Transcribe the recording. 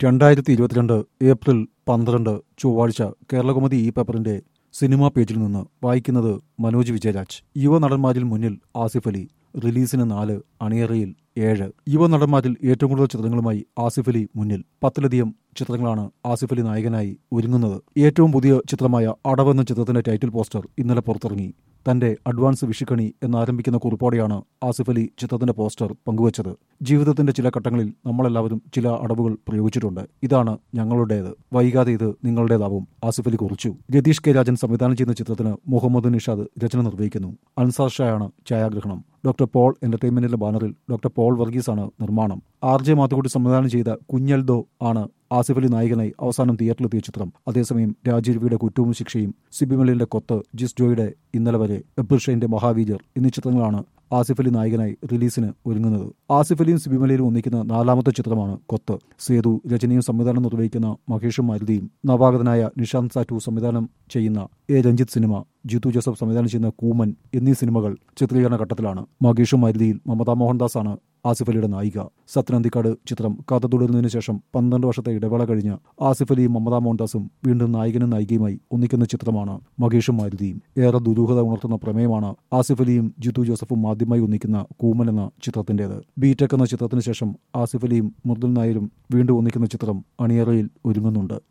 2022 April 12 ചൊവ്വാഴ്ച കേരളകൗമുദി ഈ പേപ്പറിന്റെ സിനിമാ പേജിൽ നിന്ന് വായിക്കുന്നത് മനോജ് വിജയരാജ്. യുവനടന്മാരിൽ മുന്നിൽ ആസിഫ് അലി. റിലീസിന് 4, അണിയറയിൽ 7. യുവനടന്മാരിൽ ഏറ്റവും കൂടുതൽ ചിത്രങ്ങളുമായി ആസിഫ് അലി മുന്നിൽ. 10ലധികം ചിത്രങ്ങളാണ് ആസിഫ് അലി നായകനായി ഒരുങ്ങുന്നത്. ഏറ്റവും പുതിയ ചിത്രമായ അടവ് എന്ന ചിത്രത്തിന്റെ ടൈറ്റിൽ പോസ്റ്റർ ഇന്നലെ പുറത്തിറങ്ങി. തന്റെ അഡ്വാൻസ് വിഷുക്കണി എന്നാരംഭിക്കുന്ന കുറിപ്പോടെയാണ് ആസിഫ് അലി ചിത്രത്തിന്റെ പോസ്റ്റർ പങ്കുവച്ചത്. ജീവിതത്തിന്റെ ചില ഘട്ടങ്ങളിൽ നമ്മളെല്ലാവരും ചില അടവുകൾ പ്രയോഗിച്ചിട്ടുണ്ട്. ഇതാണ് ഞങ്ങളുടേത്. വൈകാതെ ഇത് നിങ്ങളുടേതാവും, ആസിഫ് അലി കുറിച്ചു. രതീഷ് കെ രാജൻ സംവിധാനം ചെയ്യുന്ന ചിത്രത്തിന് മുഹമ്മദ് നിഷാദ് രചന നിർവഹിക്കുന്നു. അൻസാർ ഷായാണ് ഛായാഗ്രഹണം. ഡോക്ടർ പോൾ എന്റർടൈൻമെന്റിന്റെ ബാനറിൽ ഡോക്ടർ പോൾ വർഗീസാണ് നിർമ്മാണം. RJ മാത്തുക്കുട്ടി സംവിധാനം ചെയ്ത കുഞ്ഞൽദോ ആണ് ആസിഫ് അലി നായകനായി അവസാനം തിയേറ്ററിലെത്തിയ ചിത്രം. അതേസമയം രാജീവിയുടെ കുറ്റവും ശിക്ഷയും, സിബി മലയിലിന്റെ കൊത്ത്, ജിസ് ജോയുടെ ഇന്നലെ വരെ, എബ്ബർ ഷൈന്റെ മഹാവീര്യർ എന്നീ ചിത്രങ്ങളാണ് ആസിഫ് അലി നായകനായി റിലീസിന് ഒരുങ്ങുന്നത്. ആസിഫ് അലിയും സിബി മലയിലും ഒന്നിക്കുന്ന 4ാമത്തെ ചിത്രമാണ് കൊത്ത്. സേതു രചനയും സംവിധാനം നിർവഹിക്കുന്ന മഹേഷും മാരുതിയും, നവാഗതനായ നിഷാന്ത് സാറ്റു സംവിധാനം ചെയ്യുന്ന രഞ്ജിത്ത് സിനിമ, ജിത്തു ജോസഫ് സംവിധാനം ചെയ്യുന്ന കൂമൻ എന്നീ സിനിമകൾ ചിത്രീകരണ ഘട്ടത്തിലാണ്. മഹേഷും മാരുതിയിൽ മമത മോഹൻദാസാണ് ആസിഫ് അലിയുടെ നായിക. സത്യനന്ദിക്കാട് ചിത്രം കഥ തുടരുന്നതിനു ശേഷം 12 വർഷത്തെ ഇടവേള കഴിഞ്ഞ് ആസിഫ് അലിയും മമത മോഹൻദാസും വീണ്ടും നായകനും നായികയുമായി ഒന്നിക്കുന്ന ചിത്രമാണ് മഹേഷും മാരുതിയും. ഏറെ ദുരൂഹത ഉണർത്തുന്ന പ്രമേയമാണ് ആസിഫ് അലിയും ജിത്തു ജോസഫും ആദ്യമായി ഒന്നിക്കുന്ന കൂമൻ എന്ന ചിത്രത്തിന്റേത്. ബിടെക് എന്ന ചിത്രത്തിന് ശേഷം ആസിഫ് അലിയും മൃദുൽ നായരും വീണ്ടും ഒന്നിക്കുന്ന ചിത്രം അണിയറയിൽ ഒരുങ്ങുന്നുണ്ട്.